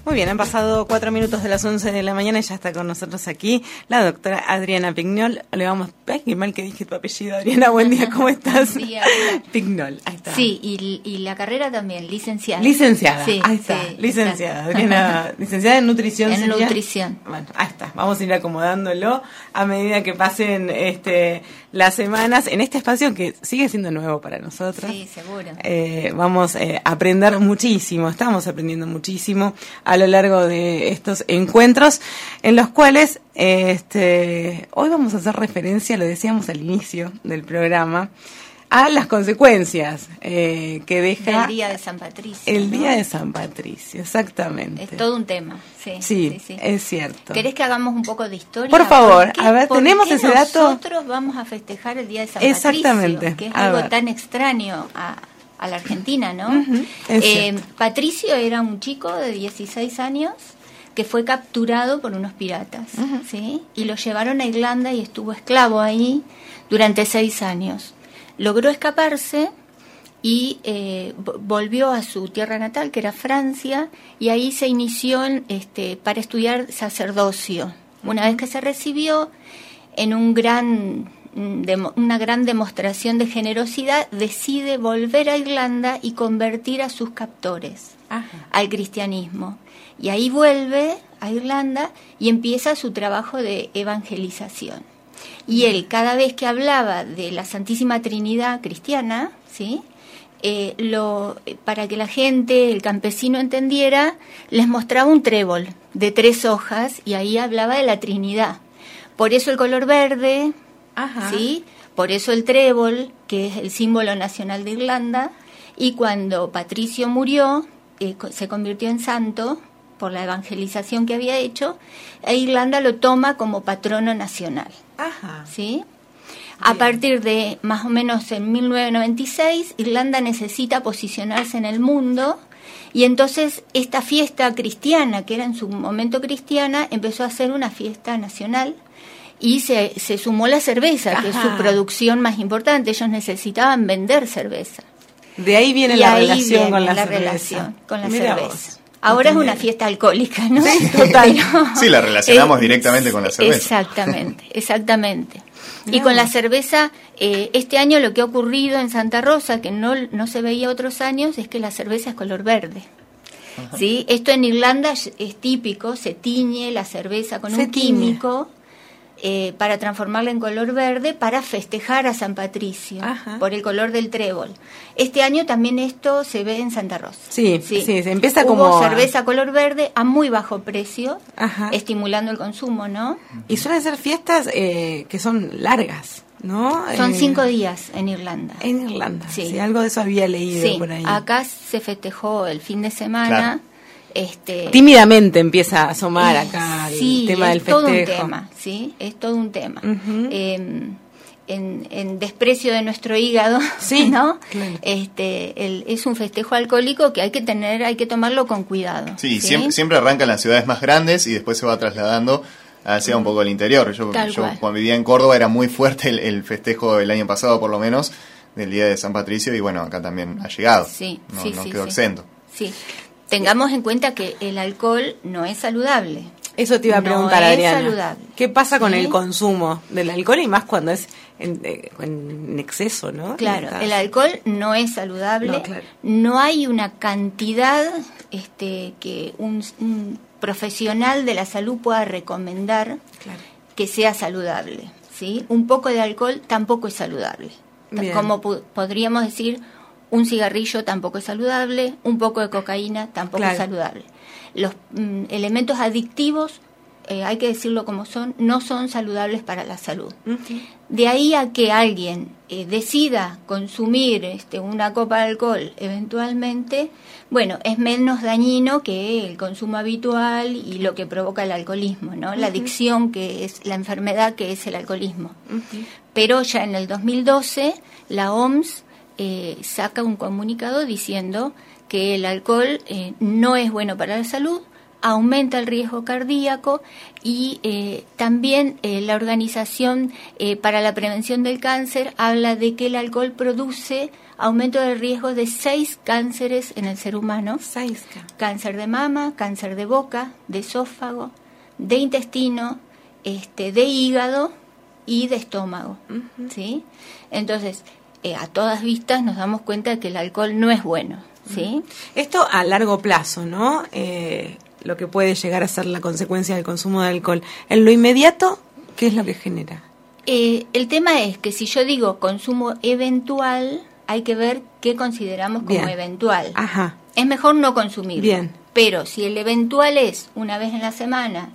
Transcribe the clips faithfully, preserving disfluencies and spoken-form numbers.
Muy bien, han pasado cuatro minutos de las once de la mañana y ya está con nosotros aquí la doctora Adriana Pignol. Le vamos, ay, qué mal que dije tu apellido, Adriana, buen día, ¿cómo estás? Sí, Pignol, ahí está. Sí, y, y la carrera también, licenciada. Licenciada, sí, ahí está, sí, licenciada, Adriana, licenciada en nutrición. En sería. nutrición. Bueno, ahí está, vamos a ir acomodándolo a medida que pasen este las semanas en este espacio que sigue siendo nuevo para nosotros. Sí, seguro. Eh, vamos eh, a aprender muchísimo, estamos aprendiendo muchísimo a lo largo de estos encuentros en los cuales eh, este hoy vamos a hacer referencia, lo decíamos al inicio del programa, a las consecuencias eh, que deja el día de San Patricio. El ¿no? día de San Patricio, exactamente. Es todo un tema, sí. Sí, sí, sí. es cierto. ¿Querés que hagamos un poco de historia? Por favor, qué, a ver, ¿tenemos ese dato? Nosotros vamos a festejar el día de San Exactamente. Patricio, que es a algo ver. tan extraño a, a la Argentina, ¿no? Uh-huh, eh, Patricio era un chico de dieciséis años que fue capturado por unos piratas, uh-huh. ¿sí? Y lo llevaron a Irlanda y estuvo esclavo ahí durante seis años. Logró escaparse y eh, volvió a su tierra natal, que era Francia, y ahí se inició en, este, para estudiar sacerdocio. Una vez que se recibió, en un gran, de, una gran demostración de generosidad, decide volver a Irlanda y convertir a sus captores Ajá. al cristianismo. Y ahí vuelve a Irlanda y empieza su trabajo de evangelización. Y él, cada vez que hablaba de la Santísima Trinidad cristiana, ¿sí? Eh, lo, para que la gente, el campesino entendiera, les mostraba un trébol de tres hojas y ahí hablaba de la Trinidad. Por eso el color verde, Ajá. ¿sí? Por eso el trébol, que es el símbolo nacional de Irlanda, y cuando Patricio murió, eh, se convirtió en santo por la evangelización que había hecho, e Irlanda lo toma como patrono nacional. Ajá. ¿Sí? A partir de más o menos en mil novecientos noventa y seis, Irlanda necesita posicionarse en el mundo y entonces esta fiesta cristiana, que era en su momento cristiana, empezó a ser una fiesta nacional y se, se sumó la cerveza, Ajá. que es su producción más importante. Ellos necesitaban vender cerveza. De ahí viene y la ahí relación viene con la, la cerveza. relación con la Mirá cerveza. Vos. Ahora Entendido. es una fiesta alcohólica, ¿no? Sí, total. Pero, sí, la relacionamos eh, directamente con la cerveza. Exactamente, exactamente. Y con la cerveza, eh, este año lo que ha ocurrido en Santa Rosa, que no, no se veía otros años, es que la cerveza es color verde. Ajá. ¿Sí? Esto en Irlanda es, es típico, se tiñe la cerveza con se un tiñe. químico eh, para transformarla en color verde para festejar a San Patricio, Ajá. por el color del trébol. Este año también esto se ve en Santa Rosa. Sí, sí, sí se empieza Hubo como... cerveza color verde a muy bajo precio, Ajá. estimulando el consumo, ¿no? Y suelen ser fiestas eh, que son largas, ¿no? Son eh, cinco días en Irlanda. En Irlanda, sí. sí. Algo de eso había leído sí. por ahí. Acá se festejó el fin de semana. Claro. Este, Tímidamente empieza a asomar acá sí, el tema del festejo. Sí, es todo un tema, ¿sí? Es todo un tema. Uh-huh. Eh, en, en desprecio de nuestro hígado, sí, ¿no? Claro. Este, el, es un festejo alcohólico que hay que tener, hay que tomarlo con cuidado. Sí, ¿sí? Siempre, siempre arranca en las ciudades más grandes y después se va trasladando hacia un poco el interior. Yo, yo cuando vivía en Córdoba era muy fuerte el, el festejo del año pasado, por lo menos, del Día de San Patricio, y bueno, acá también ha llegado. Sí, no sí, no sí, quedó sí. exento. Sí. Tengamos en cuenta que el alcohol no es saludable. Eso te iba a preguntar, no Adriana. Es saludable. ¿Qué pasa con ¿Sí? el consumo del alcohol y más cuando es en, en exceso, ¿no? Claro, Estás... el alcohol no es saludable. No, claro. No hay una cantidad este, que un, un profesional de la salud pueda recomendar claro. que sea saludable. ¿Sí? Un poco de alcohol tampoco es saludable. Bien. Como po- podríamos decir, un cigarrillo tampoco es saludable, un poco de cocaína tampoco claro. es saludable. Los mm, elementos adictivos, eh, hay que decirlo como son, no son saludables para la salud. Uh-huh. De ahí a que alguien eh, decida consumir este, una copa de alcohol eventualmente, bueno, es menos dañino que el consumo habitual y lo que provoca el alcoholismo, ¿no? Uh-huh. La adicción, que es la enfermedad que es el alcoholismo. Uh-huh. Pero ya en el dos mil doce la O M S eh, saca un comunicado diciendo que el alcohol eh, no es bueno para la salud, aumenta el riesgo cardíaco y eh, también eh, la Organización eh, para la Prevención del Cáncer habla de que el alcohol produce aumento del riesgo de seis cánceres en el ser humano. Seis. Cáncer de mama, cáncer de boca, de esófago, de intestino, este, de hígado y de estómago. Uh-huh. ¿Sí? Entonces, eh, a todas vistas nos damos cuenta de que el alcohol no es bueno. ¿Sí? Esto a largo plazo, ¿no? Eh, lo que puede llegar a ser la consecuencia del consumo de alcohol. En lo inmediato, ¿qué es lo que genera? Eh, el tema es que si yo digo consumo eventual, hay que ver qué consideramos como Bien. eventual. Ajá. Es mejor no consumir. Bien. Pero si el eventual es una vez en la semana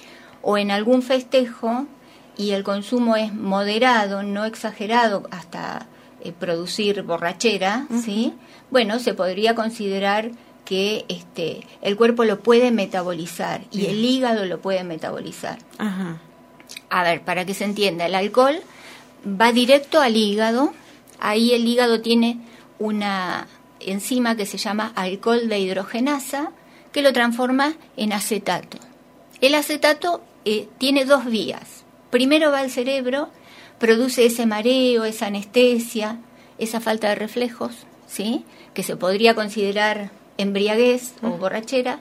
o en algún festejo y el consumo es moderado, no exagerado hasta eh, producir borrachera, uh-huh. ¿sí? Bueno, se podría considerar que este el cuerpo lo puede metabolizar y Bien. el hígado lo puede metabolizar. Ajá. A ver, para que se entienda, el alcohol va directo al hígado. Ahí el hígado tiene una enzima que se llama alcohol dehidrogenasa que lo transforma en acetato. El acetato eh, tiene dos vías. Primero va al cerebro, produce ese mareo, esa anestesia, esa falta de reflejos, ¿sí? Que se podría considerar embriaguez o borrachera,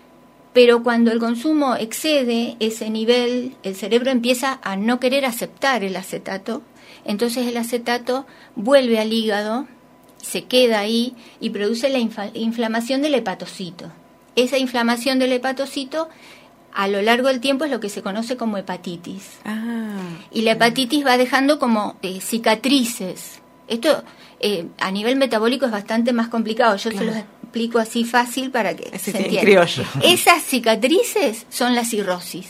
pero cuando el consumo excede ese nivel, el cerebro empieza a no querer aceptar el acetato, entonces el acetato vuelve al hígado, se queda ahí y produce la infa- inflamación del hepatocito. Esa inflamación del hepatocito a lo largo del tiempo es lo que se conoce como hepatitis. Ah, y la hepatitis va dejando como eh, cicatrices. Esto eh, a nivel metabólico es bastante más complicado. Yo claro. se los explico así fácil para que Ese se entienda. Criollo. Esas cicatrices son la cirrosis,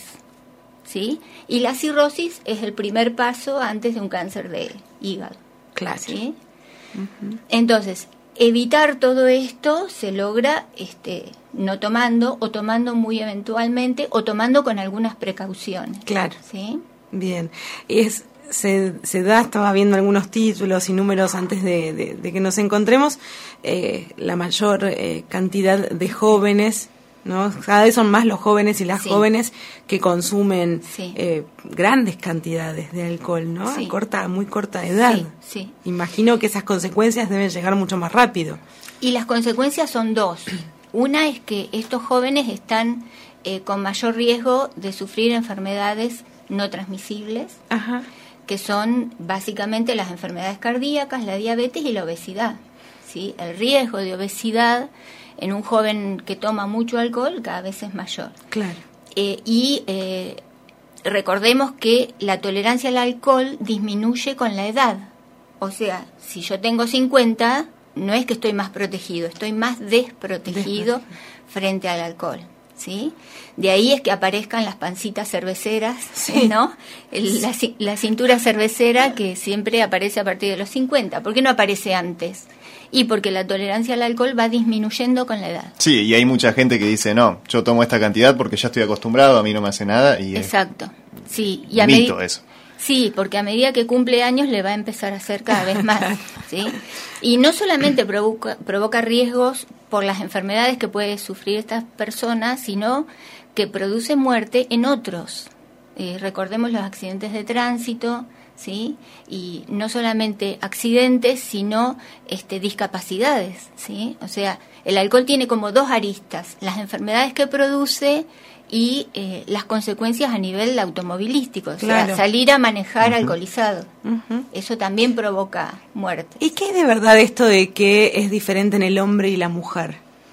¿sí? Y la cirrosis es el primer paso antes de un cáncer de hígado. Claro. ¿Sí? Uh-huh. Entonces, evitar todo esto se logra este, no tomando o tomando muy eventualmente o tomando con algunas precauciones. Claro. ¿Sí? Bien. Y es se, se da, estaba viendo algunos títulos y números antes de, de, de que nos encontremos, eh, la mayor eh, cantidad de jóvenes, ¿no? Cada vez son más los jóvenes y las sí. jóvenes que consumen sí. eh, grandes cantidades de alcohol, ¿no? Sí. A corta, muy corta edad. Sí, sí. Imagino que esas consecuencias deben llegar mucho más rápido. Y las consecuencias son dos. Una es que estos jóvenes están eh, con mayor riesgo de sufrir enfermedades no transmisibles, Ajá. que son básicamente las enfermedades cardíacas, la diabetes y la obesidad, ¿sí? El riesgo de obesidad en un joven que toma mucho alcohol cada vez es mayor. Claro. Eh, y eh, recordemos que la tolerancia al alcohol disminuye con la edad. O sea, si yo tengo cincuenta, no es que estoy más protegido, estoy más desprotegido frente al alcohol, ¿sí? De ahí es que aparezcan las pancitas cerveceras, sí. ¿no? El, la, la cintura cervecera que siempre aparece a partir de los cincuenta. ¿Por qué no aparece antes? Y porque la tolerancia al alcohol va disminuyendo con la edad. Sí, y hay mucha gente que dice, no, yo tomo esta cantidad porque ya estoy acostumbrado, a mí no me hace nada. Y Exacto, sí. Y a mito medi- eso. Sí, porque a medida que cumple años le va a empezar a hacer cada vez más, ¿sí? Y no solamente provoca, provoca riesgos por las enfermedades que puede sufrir estas personas, sino que produce muerte en otros. Eh, recordemos los accidentes de tránsito, ¿sí? Y no solamente accidentes, sino este, discapacidades, ¿sí? O sea, el alcohol tiene como dos aristas, las enfermedades que produce y eh, las consecuencias a nivel automovilístico, o claro. sea, salir a manejar uh-huh. alcoholizado. Uh-huh. Eso también provoca muerte. ¿Y qué es de verdad esto de que es diferente en el hombre y la mujer?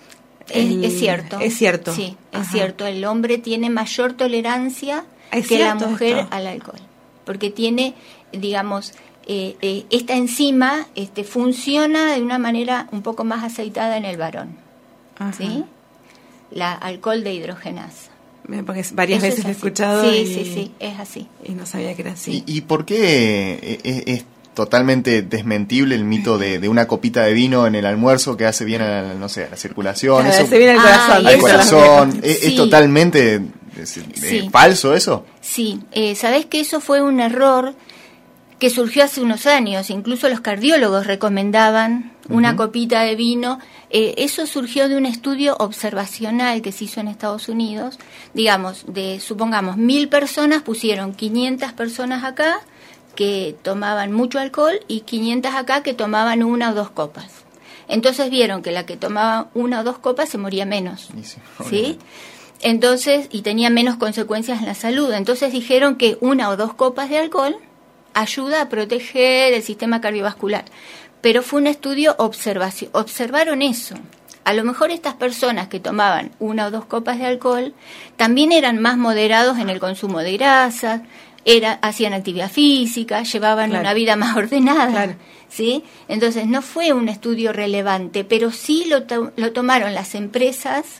Es, el... es cierto. Es cierto. Sí, es Ajá. cierto. El hombre tiene mayor tolerancia ¿Es que la mujer esto? al alcohol, porque tiene, digamos, eh, eh, esta enzima este, funciona de una manera un poco más aceitada en el varón, Ajá. ¿sí? La alcohol dehidrogenasa. Porque varias Eso veces es lo he así. escuchado sí, y, sí, sí, es así. Y no sabía que era así. ¿Y, y por qué es, es totalmente desmentible el mito de, de una copita de vino en el almuerzo que hace bien a la, no sé, a la circulación? Claro, eso, hace bien al corazón. Ah, al corazón. ¿Es, sí. ¿Es totalmente es, sí. eh, falso eso? Sí, eh, ¿sabés que eso fue un error que surgió hace unos años? Incluso los cardiólogos recomendaban una Uh-huh. copita de vino. Eh, eso surgió de un estudio observacional que se hizo en Estados Unidos. Digamos, de supongamos mil personas, pusieron quinientas personas acá que tomaban mucho alcohol y quinientas acá que tomaban una o dos copas. Entonces vieron que la que tomaba una o dos copas se moría menos, Sí, ¿sí? Entonces, y tenía menos consecuencias en la salud. Entonces dijeron que una o dos copas de alcohol ayuda a proteger el sistema cardiovascular. Pero fue un estudio observación, observaron eso. A lo mejor estas personas que tomaban una o dos copas de alcohol también eran más moderados en el consumo de grasas, era, hacían actividad física, llevaban claro. una vida más ordenada, claro. ¿sí? Entonces no fue un estudio relevante, pero sí lo, to- lo tomaron las empresas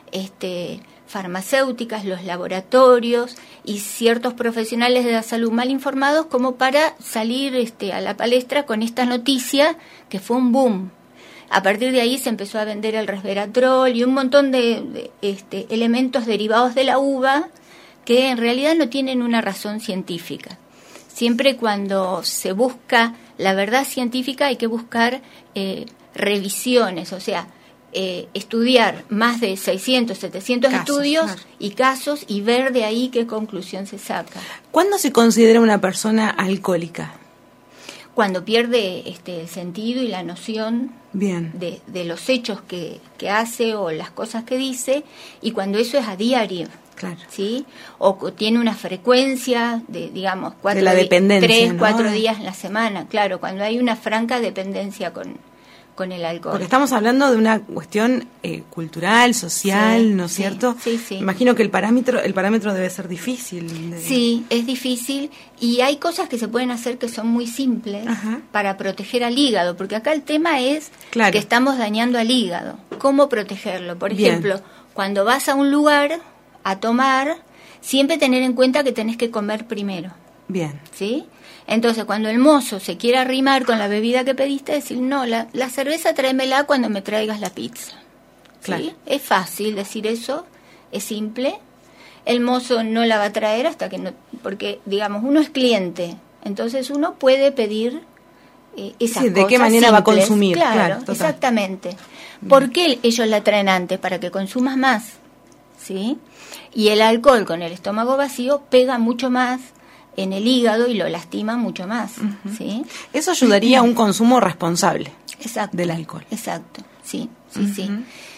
este, farmacéuticas, los laboratorios y ciertos profesionales de la salud mal informados como para salir este, a la palestra con esta noticia que fue un boom. A partir de ahí se empezó a vender el resveratrol y un montón de, de este, elementos derivados de la uva que en realidad no tienen una razón científica. Siempre cuando se busca la verdad científica hay que buscar eh, revisiones, o sea, eh, estudiar más de seiscientos, setecientos Casos, estudios claro. y casos y ver de ahí qué conclusión se saca. ¿Cuándo se considera una persona alcohólica? Cuando pierde este, el sentido y la noción Bien. de, de los hechos que, que hace o las cosas que dice, y cuando eso es a diario. Claro. ¿Sí? O co- tiene una frecuencia de, digamos, cuatro De la di- dependencia, tres, ¿no? cuatro días en la semana. Claro, cuando hay una franca dependencia con, con el alcohol. Porque estamos hablando de una cuestión eh, cultural, social, Sí, ¿no es sí, cierto? sí, sí. Imagino que el parámetro el parámetro debe ser difícil. de- Sí, es difícil y hay cosas que se pueden hacer que son muy simples Ajá. para proteger al hígado, porque acá el tema es Claro. que estamos dañando al hígado. ¿Cómo protegerlo? Por Bien. ejemplo, cuando vas a un lugar a tomar, siempre tener en cuenta que tenés que comer primero. Bien. ¿Sí? Entonces, cuando el mozo se quiere arrimar con la bebida que pediste, decir, no, la, la cerveza tráemela cuando me traigas la pizza. ¿Sí? Claro. Es fácil decir eso, es simple. El mozo no la va a traer hasta que no... Porque, digamos, uno es cliente, entonces uno puede pedir eh, esas Sí, cosas de qué manera va a simples. consumir, Claro, claro, total. exactamente. ¿Por qué ellos la traen antes? Para que consumas más, ¿sí? Y el alcohol con el estómago vacío pega mucho más en el hígado y lo lastima mucho más, ¿sí? Eso ayudaría a un consumo responsable Exacto. del alcohol. Exacto, sí, sí, sí.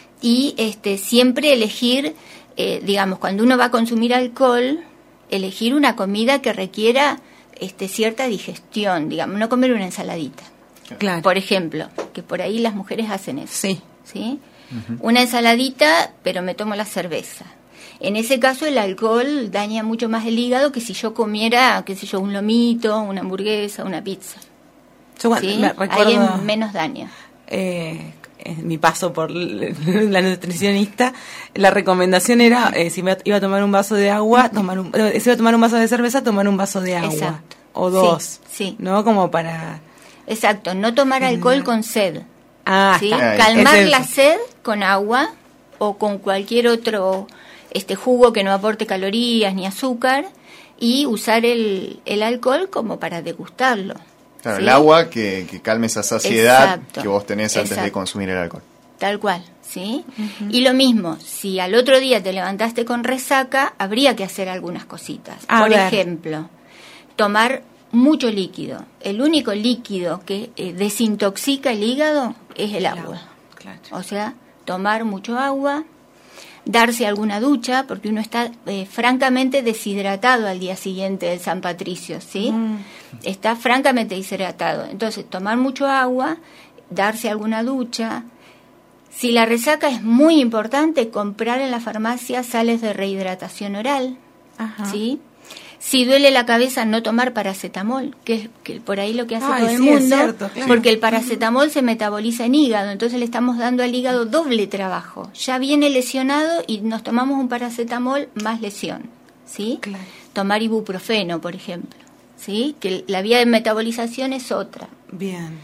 Y este siempre elegir, eh, digamos, cuando uno va a consumir alcohol, elegir una comida que requiera este cierta digestión, digamos, no comer una ensaladita. Claro. Por ejemplo, que por ahí las mujeres hacen eso. Sí. ¿Sí? Una ensaladita, pero me tomo la cerveza. En ese caso el alcohol daña mucho más el hígado que si yo comiera, qué sé yo, un lomito, una hamburguesa, una pizza. Yo bueno, ¿Sí? me Ahí recuerdo hay menos daño. eh, en mi paso por l- la nutricionista, la recomendación era eh, si me iba a tomar un vaso de agua, tomar un, eh, si iba a tomar un vaso de cerveza, tomar un vaso de agua. Exacto. O dos. Sí, sí. ¿No? Como para... Exacto, no tomar alcohol con sed. Ah, ¿Sí? está. Ahí. Calmar Es la eso. sed con agua o con cualquier otro este jugo que no aporte calorías ni azúcar y usar el, el alcohol como para degustarlo. Claro, ¿sí? el agua que, que calme esa saciedad Exacto, que vos tenés antes de exacto. consumir el alcohol. Tal cual, ¿sí? Y lo mismo, si al otro día te levantaste con resaca, habría que hacer algunas cositas. A Por ver. ejemplo, tomar mucho líquido. El único líquido que eh, desintoxica el hígado es el agua. Claro. O sea, tomar mucho agua, darse alguna ducha, porque uno está eh, francamente deshidratado al día siguiente del San Patricio, ¿sí? Mm. Está francamente deshidratado. Entonces, tomar mucho agua, darse alguna ducha. Si la resaca es muy importante, comprar en la farmacia sales de rehidratación oral, Ajá. ¿sí? Si duele la cabeza, no tomar paracetamol, que es que por ahí lo que hace Ay, todo el sí, es mundo, cierto, claro. porque el paracetamol se metaboliza en hígado, entonces le estamos dando al hígado doble trabajo. Ya viene lesionado y nos tomamos un paracetamol más lesión, ¿sí? Claro. Tomar ibuprofeno, por ejemplo, ¿sí? Que la vía de metabolización es otra. Bien.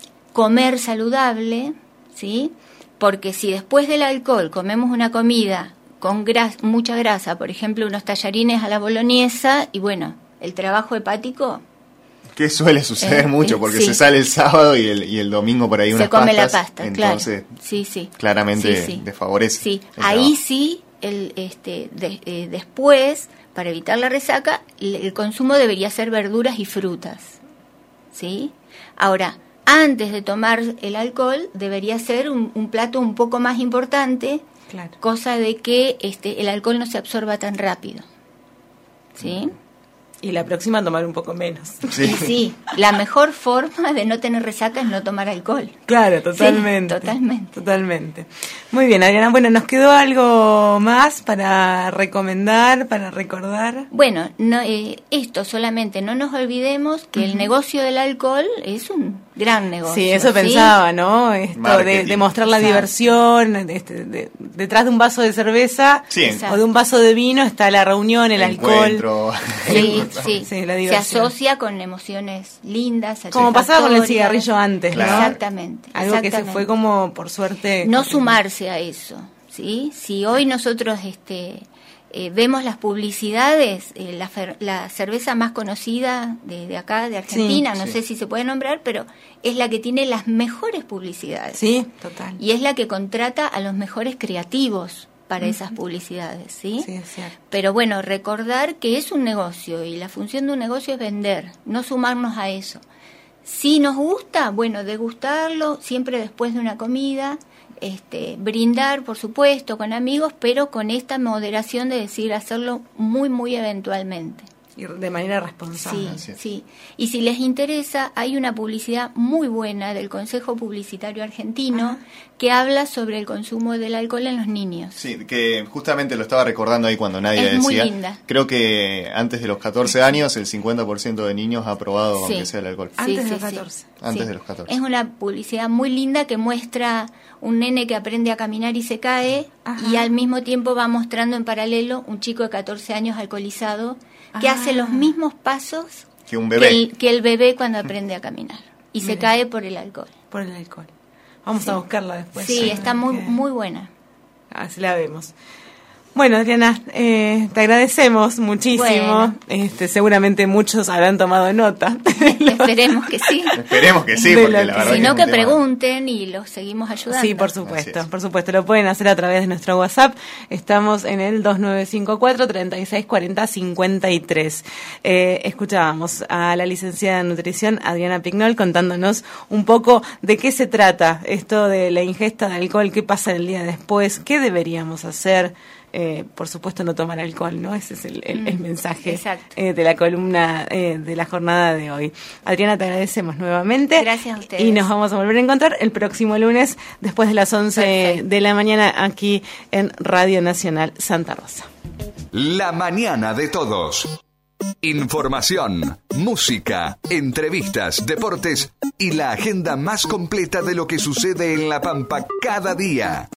Comer saludable, ¿sí? Porque si después del alcohol comemos una comida con gras- mucha grasa, por ejemplo, unos tallarines a la boloñesa, y bueno, el trabajo hepático Que suele suceder eh, mucho, porque sí. se sale el sábado y el, y el domingo por ahí unas pastas. Se come la pasta, entonces, claro. Sí, sí. Claramente sí, sí. desfavorece. Sí, ahí sí, el, este, de, eh, después, para evitar la resaca, el, el consumo debería ser verduras y frutas. ¿Sí? Ahora, antes de tomar el alcohol, debería ser un, un plato un poco más importante, claro. cosa de que este, el alcohol no se absorba tan rápido. ¿Sí? Y la próxima tomar un poco menos. Sí. sí, la mejor forma de no tener resaca es no tomar alcohol. Claro, totalmente. Sí, totalmente. Totalmente. Muy bien, Adriana. Bueno, ¿nos quedó algo más para recomendar, para recordar? Bueno, no, eh, esto solamente no nos olvidemos que uh-huh. el negocio del alcohol es un gran negocio. Sí, eso ¿sí? pensaba, ¿no? Esto de, de mostrar la Exacto. diversión, de, de, de, detrás de un vaso de cerveza sí. o de un vaso de vino está la reunión, el, el alcohol. Sí, sí. sí la se asocia con emociones lindas. Como pasaba con el cigarrillo antes, claro. ¿no? Exactamente. Algo exactamente. que se fue como, por suerte... No sumarse a eso, ¿sí? Si hoy nosotros este eh, vemos las publicidades, eh, la, fer- la cerveza más conocida de, de acá, de Argentina, sí, no sí. sé si se puede nombrar, pero es la que tiene las mejores publicidades. Sí, total. Y es la que contrata a los mejores creativos para uh-huh. esas publicidades, ¿sí? Sí, es cierto. Pero bueno, recordar que es un negocio y la función de un negocio es vender, no sumarnos a eso. Si nos gusta, bueno, degustarlo siempre después de una comida, este, brindar, por supuesto, con amigos, pero con esta moderación de decir hacerlo muy, muy eventualmente. Y de manera responsable. Sí, sí. Y si les interesa, hay una publicidad muy buena del Consejo Publicitario Argentino Ajá. que habla sobre el consumo del alcohol en los niños. Sí, que justamente lo estaba recordando ahí cuando nadie es decía. Muy linda. Creo que antes de los catorce años el cincuenta por ciento de niños ha probado sí. aunque sea el alcohol. Antes sí, de los sí, catorce. Sí. Antes sí. de los catorce. Es una publicidad muy linda que muestra un nene que aprende a caminar y se cae Ajá. y al mismo tiempo va mostrando en paralelo un chico de catorce años alcoholizado que ah. hace los mismos pasos que un bebé que el, que el bebé cuando aprende a caminar y Mira. se cae por el alcohol. Por el alcohol. Vamos sí. a buscarla después. Sí, está muy muy buena. Así la vemos. Bueno, Adriana, eh, te agradecemos muchísimo. Bueno. Este, seguramente muchos habrán tomado nota. Esperemos que sí. Esperemos que sí, porque la verdad Si no, que, que pregunten y los seguimos ayudando. Sí, por supuesto, por supuesto. Lo pueden hacer a través de nuestro WhatsApp. Estamos en el dos nueve cinco cuatro, tres seis cuatro cero, cinco tres. Eh, escuchábamos a la licenciada en nutrición, Adriana Pignol, contándonos un poco de qué se trata esto de la ingesta de alcohol, qué pasa el día después, qué deberíamos hacer. Eh, por supuesto no tomar alcohol, ¿no? Ese es el, el, mm, el mensaje eh, de la columna eh, de la jornada de hoy. Adriana, te agradecemos nuevamente. Gracias a ustedes. Y nos vamos a volver a encontrar el próximo lunes después de las once Perfecto. De la mañana aquí en Radio Nacional Santa Rosa. La mañana de todos. Información, música, entrevistas, deportes y la agenda más completa de lo que sucede en La Pampa cada día.